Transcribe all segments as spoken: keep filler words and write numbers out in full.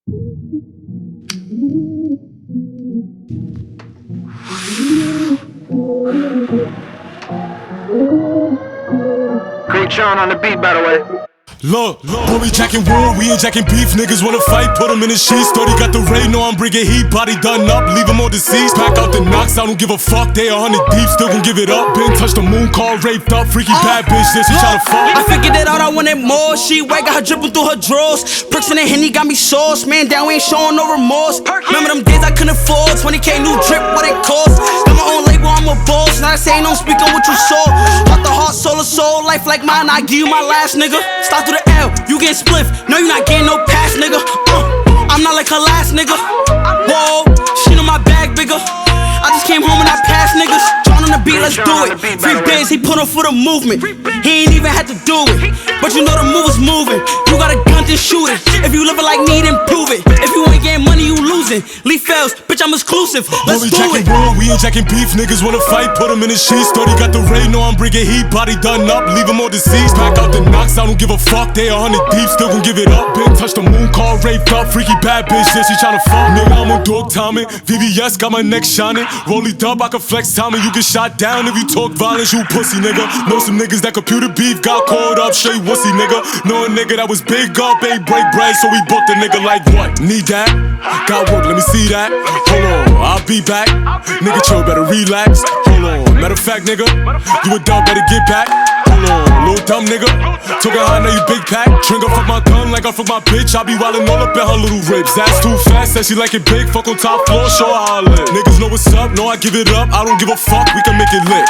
Great Sean on the beat, by the way. Look, when we jacking wood, we ain't jacking beef. Niggas wanna fight, put him in the sheets. Thought he got the raid, no, I'm bringing heat. Body done up, leave him on deceased. Pack out the knocks, I don't give a fuck. They a hundred deep, still gon' give it up. Been touched the moon, call raped up. Freaky bad bitch, this she tryna fuck. I figured it out, I wanted more. She white, got her dripping through her drawers. Perks in the Henny got me sauce. Man down, we ain't showing no remorse. Remember them days I couldn't afford. twenty K new drip, what it cost. Got my own label, I'm a boss. Not saying don't speak on what you saw. Heart to heart, soul to soul. Life like mine, I give you my last, nigga. Start through the L, you get spliff. No, you not getting no pass, nigga. Uh, I'm not like her last, nigga. Whoa, she know my bag bigger. I just came home and I passed niggas. John on the beat, let's do it. Free bands, he put on for the movement. He ain't even had to do it, but you know the move is moving. You got a gun, then shoot it. If you living like me, then prove it. If you ain't getting money, you losing. Lee Fells, bitch, I'm exclusive. Let's when we do jacking it. wood, we ain't jacking beef. Niggas wanna fight, put him in the sheets. Thought he got the raid, no, I'm bringing heat. Body done up, leave him on deceased. Pack out the knocks, I don't give a fuck. They a hundred deep, still gon' give it up. Been touched the moon, call raped up. Freaky bad bitch, said she tryna fuck. Nigga, I'm on dog timing. V V S got my neck shining. Roll it up, I can flex timing. You get shot down if you talk violence, you pussy nigga. Know some niggas that computer beef got caught up, straight wussy nigga. Know a nigga that was big up, ain't break bread, so we booked a nigga like what? Need that? Got work, let me see that. Hold on, I'll be back. Nigga chill, better relax. Hold on, matter of fact, nigga, you a dumb, better get back. Hold on, little dumb nigga. Talking high, now you big pack. Trigger fuck my gun like I fuck my bitch. I be wildin' all up in her little ribs. That's too fast, said she like it big. Fuck on top floor, show her how I live. Niggas know what's up, know I give it up. I don't give a fuck, we can make it lit.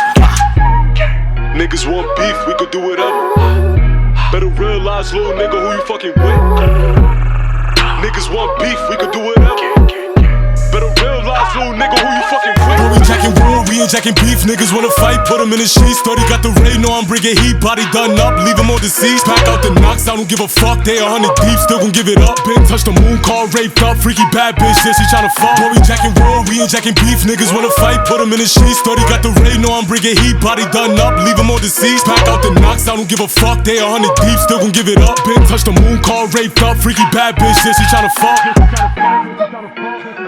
Niggas want beef, we could do whatever. Better realize, little nigga, who you fucking with. Niggas want beef, we could do whatever. Better realize, little nigga, who you fucking with. When we jacking wood, we ain't jacking beef. Niggas wanna fight, put him in the sheets. Thought he got the raid, no, I'm bringing heat. Body done up, leave him on deceased. Pack out the knocks, I don't give a fuck. They a hundred deep, still gon' give it up. Been touched the moon, call raped up. Freaky bad bitch, said she tryna fuck. When we jacking wood, we ain't jacking beef. Niggas wanna fight, put him in the sheets. Thought he got the raid, no, I'm bringing heat. Body done up, leave him on deceased. Pack out the knocks, I don't give a fuck. They a hundred deep, still gon' give it up. Been touched the moon, call raped up. Freaky bad bitch, said she tryna fuck.